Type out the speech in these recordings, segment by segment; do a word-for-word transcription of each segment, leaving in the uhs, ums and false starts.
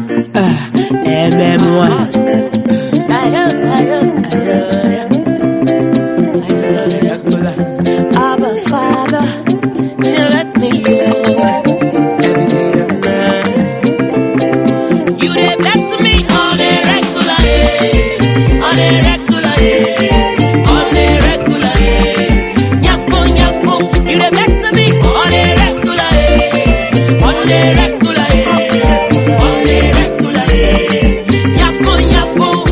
M M one. Abba Father, you let me live every day and night. You dey bless me on a regular day, on a regular day, on a regular day. Nyafo, nyafo, you dey bless me on a regular day, on a regular day, on a regular day. Nyafo, nyafo,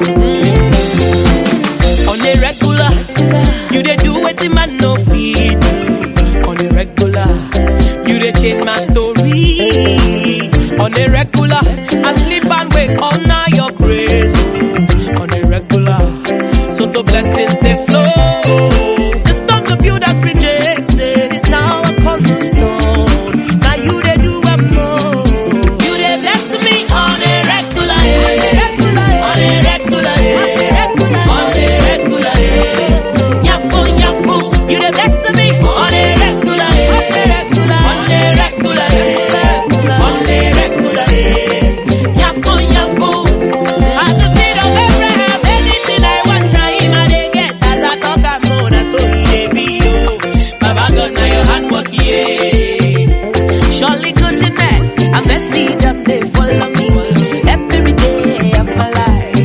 mm. On a regular, you dey do wetin man no fit do. On a regular, you dey change my story. On a regular, I sleep and wake all now your grace. On a regular, so so blessings they flow. The stone the builders rejected is now a cornerstone. Now you they do a more. You they bless me on a regular, on a regular, on a regular. Nyafo, nyafo, you they bless me on a regular, on a regular, on a regular. Nyafo, nyafo. At the seed of Abraham, anything I want, now him I dey get. As I talk, I'm known as so he dey be, oh. Baba God, now your hand work, yeah. Surely goodness and mercy just they follow me every day of my life.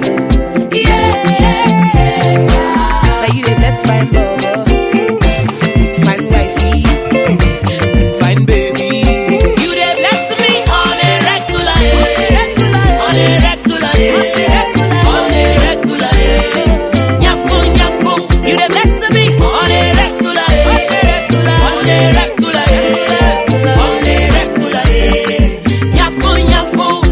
Yeah. Now you dey bless my Baba with fine wifey and fine baby. You dey bless me on a regular, on a regular, on a regular. Nyafo, nyafo, you dey bless me on a regular, on a regular, on a regular. Nyafo, nyafo.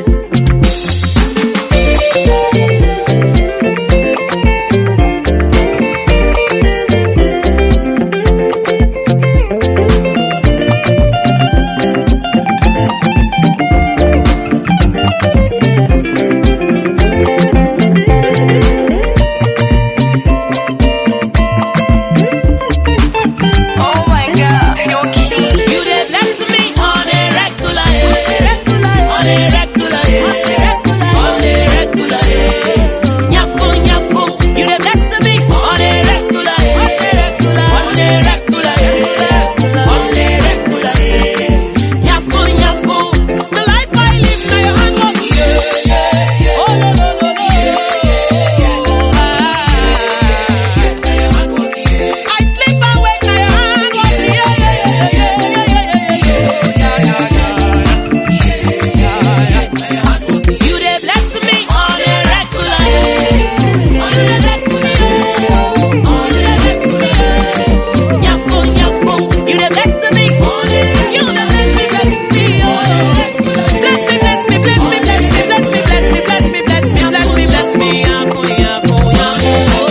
Oh my God, you're cute. You dey bless me on a regular, on a regular, on a regular. Nyafo, nyafo, you dey bless me on a regular, on a regular, on a regular. Nyafo, nyafo, the life I live now your hand work, yeah. Oh no no no no, yeah. I sleep and wake now your hand work, yeah yeah yeah yeah yeah yeah. You dey bless me on a regular, on a regular, on a regular. Nyafo, nyafo, you dey bless me on a, you dey bless me, bless me, oh. Bless me, bless me, bless me, bless me, bless me, bless me, bless me, bless me, bless me, bless me. Nyafo, nyafo, nyafo.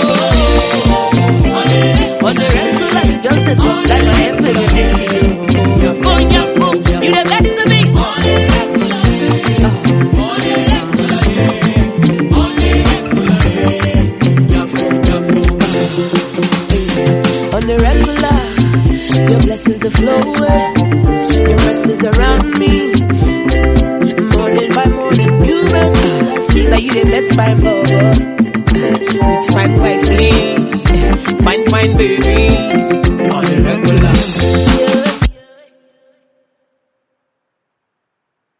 On a regular, you just as much like my every day. Nyafo, nyafo, you dey bless me on a regular, on a regular, on a regular. Nyafo, nyafo. On a regular, your blessings are flowing, your mercies around me. Morning by morning, new mercies. Now you dey bless my Baba with fine wifey, fine fine babies on a regular.